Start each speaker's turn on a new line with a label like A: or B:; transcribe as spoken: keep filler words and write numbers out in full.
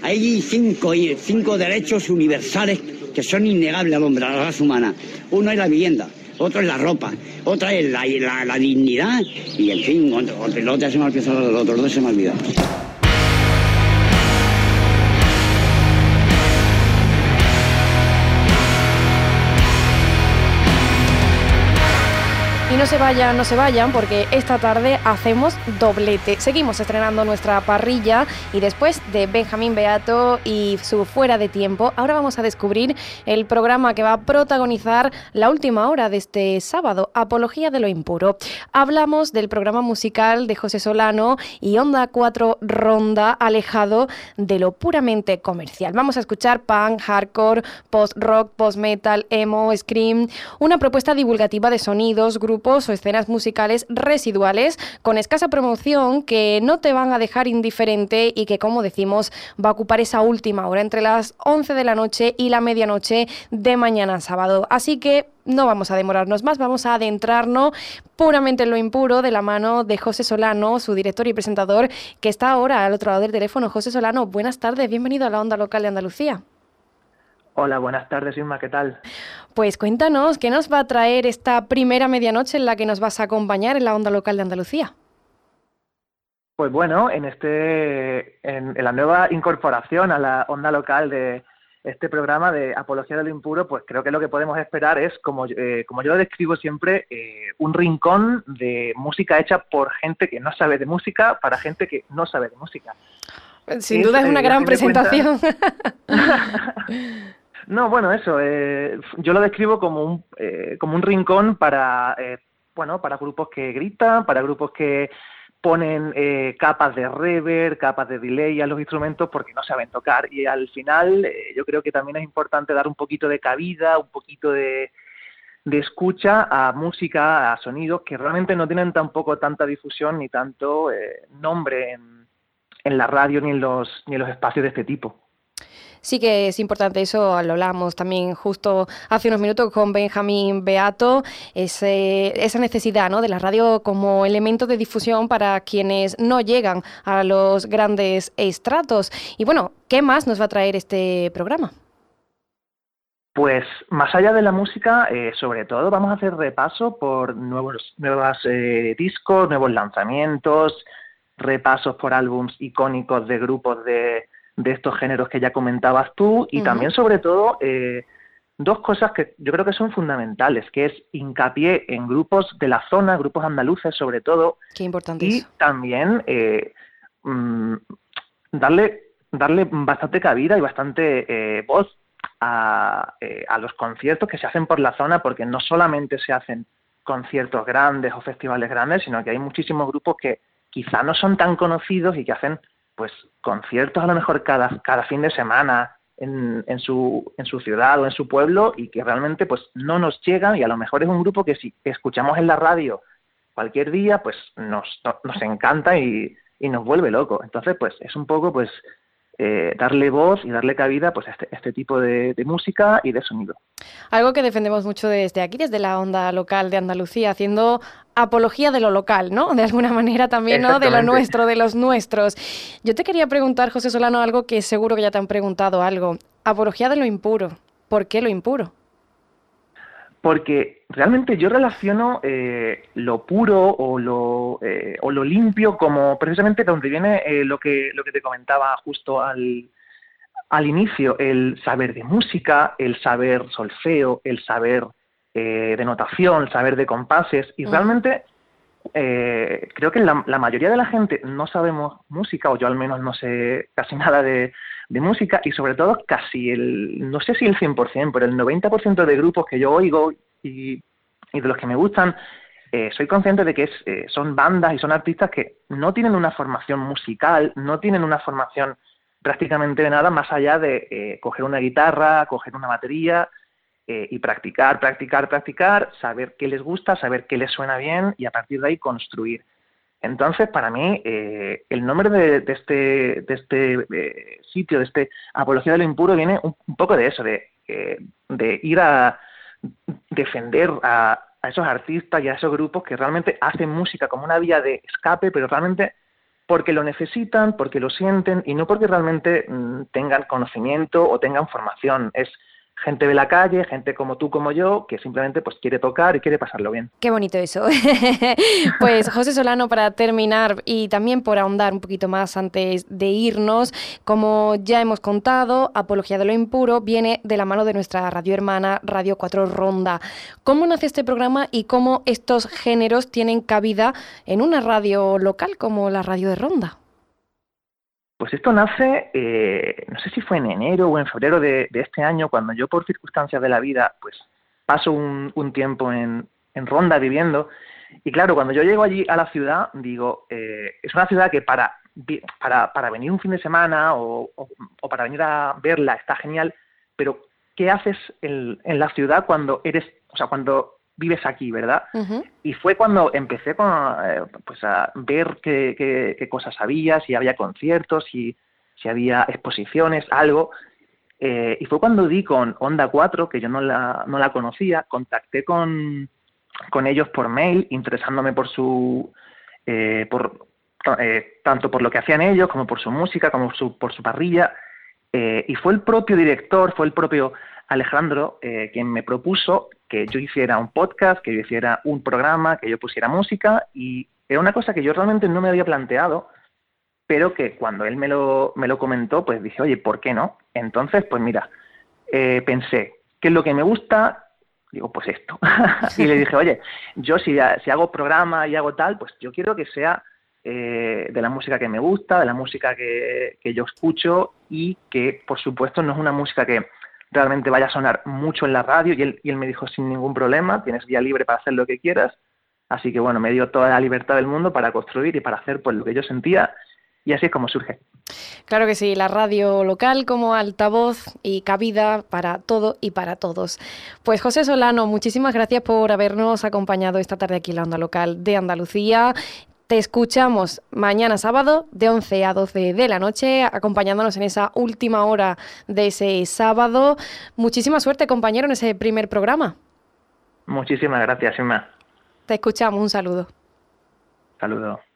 A: Hay cinco, cinco derechos universales que son innegables al hombre, a la raza humana. Uno es la vivienda, otro es la ropa, otra es la, la, la dignidad y, en fin, otro, otro, el otro se me ha olvidado, los otros dos se me ha olvidado.
B: Y no se vayan, no se vayan, porque esta tarde hacemos doblete. Seguimos estrenando nuestra parrilla y después de Benjamín Beato y su Fuera de Tiempo, ahora vamos a descubrir el programa que va a protagonizar la última hora de este sábado, Apología de lo Impuro. Hablamos del programa musical de José Solano y Onda cuatro Ronda, alejado de lo puramente comercial. Vamos a escuchar punk, hardcore, post-rock, post-metal, emo, scream, una propuesta divulgativa de sonidos, grupos o escenas musicales residuales con escasa promoción que no te van a dejar indiferente y que, como decimos, va a ocupar esa última hora entre las once de la noche y la medianoche de mañana sábado. Así que no vamos a demorarnos más, vamos a adentrarnos puramente en lo impuro de la mano de José Solano, su director y presentador, que está ahora al otro lado del teléfono. José Solano, buenas tardes, bienvenido a la Onda Local de Andalucía.
C: Hola, buenas tardes, Irma, ¿qué tal?
B: Pues cuéntanos, ¿qué nos va a traer esta primera medianoche en la que nos vas a acompañar en la Onda Local de Andalucía?
C: Pues bueno, en este en, en la nueva incorporación a la Onda Local de este programa de Apología de lo Impuro, pues creo que lo que podemos esperar es, como, eh, como yo lo describo siempre, eh, un rincón de música hecha por gente que no sabe de música, para gente que no sabe de música.
B: Sin es, duda es una eh, gran presentación.
C: No, bueno, eso, eh, yo lo describo como un, eh, como un rincón para, eh, bueno, para grupos que gritan, para grupos que ponen eh, capas de reverb, capas de delay a los instrumentos porque no saben tocar. Y al final eh, yo creo que también es importante dar un poquito de cabida, un poquito de, de escucha a música, a sonidos que realmente no tienen tampoco tanta difusión ni tanto eh, nombre en, en la radio ni en los, ni en los espacios de este tipo.
B: Sí que es importante eso, lo hablamos también justo hace unos minutos con Benjamín Beato, ese, esa necesidad, ¿no?, de la radio como elemento de difusión para quienes no llegan a los grandes estratos. Y bueno, ¿qué más nos va a traer este programa?
C: Pues más allá de la música, eh, sobre todo vamos a hacer repaso por nuevos nuevos eh, discos, nuevos lanzamientos, repasos por álbums icónicos de grupos de... de estos géneros que ya comentabas tú y uh-huh. también, sobre todo, eh, dos cosas que yo creo que son fundamentales, que es hincapié en grupos de la zona, grupos andaluces sobre todo.
B: Qué importante
C: y
B: eso.
C: también eh, mmm, darle, darle bastante cabida y bastante eh, voz a, eh, a los conciertos que se hacen por la zona, porque no solamente se hacen conciertos grandes o festivales grandes, sino que hay muchísimos grupos que quizá no son tan conocidos y que hacen pues conciertos a lo mejor cada, cada fin de semana en, en, su, en su ciudad o en su pueblo y que realmente pues no nos llegan, y a lo mejor es un grupo que si escuchamos en la radio cualquier día pues nos, no, nos encanta y, y nos vuelve loco. Entonces pues es un poco pues eh, darle voz y darle cabida pues a este, este tipo de, de música y de sonido.
B: Algo que defendemos mucho desde aquí, desde la Onda Local de Andalucía, haciendo apología de lo local, ¿no? De alguna manera también, ¿no?, de lo nuestro, de los nuestros. Yo te quería preguntar, José Solano, algo que seguro que ya te han preguntado algo. Apología de lo impuro. ¿Por qué lo impuro?
C: Porque realmente yo relaciono eh, lo puro o lo, eh, o lo limpio como precisamente donde viene eh, lo que lo que te comentaba justo al, al inicio, el saber de música, el saber solfeo, el saber eh, de notación, el saber de compases, y uh-huh. realmente eh, creo que la, la mayoría de la gente no sabemos música, o yo al menos no sé casi nada de, de música, y sobre todo casi el, no sé si el cien por ciento, pero el noventa por ciento de grupos que yo oigo y, y de los que me gustan, eh, soy consciente de que es, eh, son bandas y son artistas que no tienen una formación musical, no tienen una formación prácticamente de nada más allá de eh, coger una guitarra, coger una batería eh, y practicar, practicar, practicar, saber qué les gusta, saber qué les suena bien y a partir de ahí construir. Entonces, para mí, eh, el nombre de, de este, de este eh, sitio, de este Apología de lo Impuro, viene un, un poco de eso, de, eh, de ir a defender a, a esos artistas y a esos grupos que realmente hacen música como una vía de escape, pero realmente porque lo necesitan, porque lo sienten y no porque realmente mmm, tengan conocimiento o tengan formación. Es gente de la calle, gente como tú, como yo, que simplemente pues quiere tocar y quiere pasarlo bien.
B: Qué bonito eso. Pues José Solano, para terminar y también por ahondar un poquito más antes de irnos, como ya hemos contado, Apología de lo Impuro viene de la mano de nuestra radio hermana Radio cuatro Ronda. ¿Cómo nace este programa y cómo estos géneros tienen cabida en una radio local como la Radio de Ronda?
C: Pues esto nace, eh, no sé si fue en enero o en febrero de, de este año, cuando yo por circunstancias de la vida, pues paso un, un tiempo en, en Ronda viviendo. Y claro, cuando yo llego allí a la ciudad, digo, eh, es una ciudad que para, para, para venir un fin de semana o, o, o para venir a verla está genial, pero ¿qué haces en, en la ciudad cuando eres, o sea, cuando vives aquí, ¿verdad? Uh-huh. Y fue cuando empecé con, eh, pues a ver qué, qué, qué cosas había, si había conciertos, si, si había exposiciones, algo. Eh, y fue cuando di con Onda cuatro, que yo no la, no la conocía, contacté con, con ellos por mail, interesándome por su... Eh, por eh, tanto por lo que hacían ellos, como por su música, como su, por su parrilla. Eh, y fue el propio director, fue el propio Alejandro eh, quien me propuso que yo hiciera un podcast, que yo hiciera un programa, que yo pusiera música, y era una cosa que yo realmente no me había planteado, pero que cuando él me lo, me lo comentó, pues dije, oye, ¿por qué no? Entonces, pues mira, eh, pensé, ¿qué es lo que me gusta? Digo, pues esto. Y le dije, oye, yo si, si hago programa y hago tal, pues yo quiero que sea eh, de la música que me gusta, de la música que, que yo escucho, y que, por supuesto, no es una música que realmente vaya a sonar mucho en la radio, y él, y él me dijo sin ningún problema, tienes vía libre para hacer lo que quieras, así que bueno, me dio toda la libertad del mundo para construir y para hacer pues lo que yo sentía, y así es como surge.
B: Claro que sí, la radio local como altavoz y cabida para todo y para todos. Pues José Solano, muchísimas gracias por habernos acompañado esta tarde aquí en la Onda Local de Andalucía. Te escuchamos mañana sábado de once a doce de la noche, acompañándonos en esa última hora de ese sábado. Muchísima suerte, compañero, en ese primer programa.
C: Muchísimas gracias, Inma.
B: Te escuchamos, un saludo.
C: Saludos.